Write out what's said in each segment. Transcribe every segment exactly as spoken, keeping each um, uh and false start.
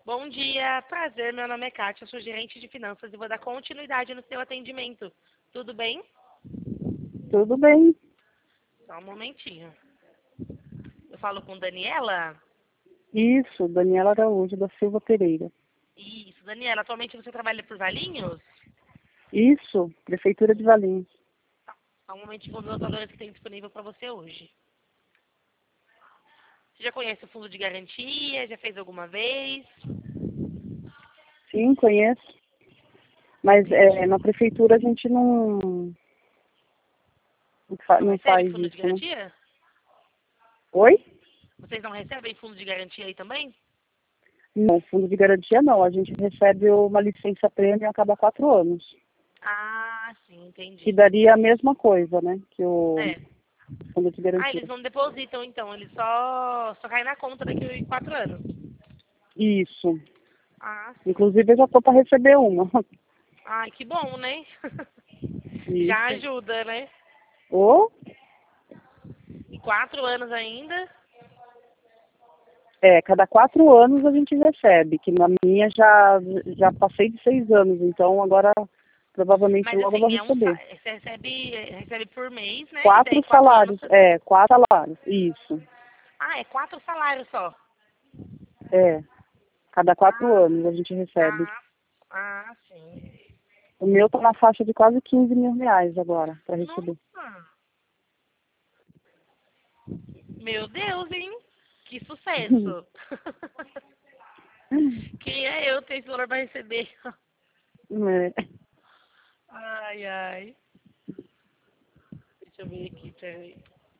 Bom dia, prazer. Meu nome é Kátia, eu sou gerente de finanças e vou dar continuidade no seu atendimento. Tudo bem? Tudo bem. Só um momentinho. Eu falo com Daniela? Isso, Daniela Araújo da Silva Pereira. Isso, Daniela, atualmente você trabalha por Valinhos? Isso, Prefeitura de Valinhos. Só um momentinho, vou ver os valores que tem disponível para você hoje. Você já conhece o fundo de garantia? Já fez alguma vez? Sim, conheço. Mas é, na prefeitura a gente não, não, fa- Não não recebe faz fundo de isso, né? garantia? Oi? Vocês não recebem fundo de garantia aí também? Não, fundo de garantia não. A gente recebe uma licença prêmio a cada quatro anos. Ah, sim, Que entendi. daria a mesma coisa, né? Que o É. fundo de Ah, garantia. eles não depositam então, eles só, só caem na conta daqui a quatro anos. Isso. Ah, sim. Inclusive eu já estou para receber uma. Ai, que bom, né? Já Isso. ajuda, né? Ou, E quatro anos ainda. é, cada quatro anos a gente recebe, que na minha já, já passei de seis anos, então agora provavelmente Mas logo eu vou assim, é um, receber. sa- você recebe, recebe por mês, né? E daí Quatro quatro anos. salários, você- é, quatro salários, isso. Ah, é quatro salários só. É, cada quatro Ah, anos a gente recebe. ah, ah, sim. O meu tá na faixa de quase quinze mil reais agora, para receber. Nossa, meu Deus, hein? Que sucesso. Quem é eu ter esse valor para receber? É. Ai, ai. Deixa eu ver aqui, peraí.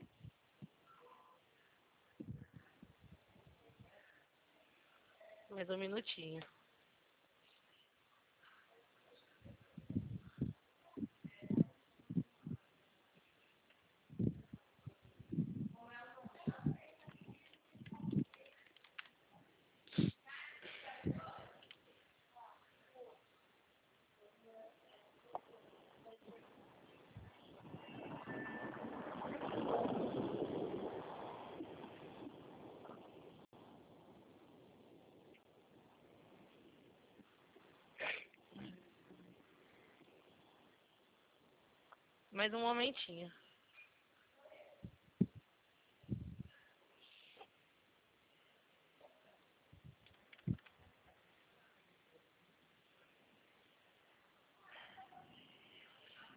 Mais um minutinho. Mais um momentinho.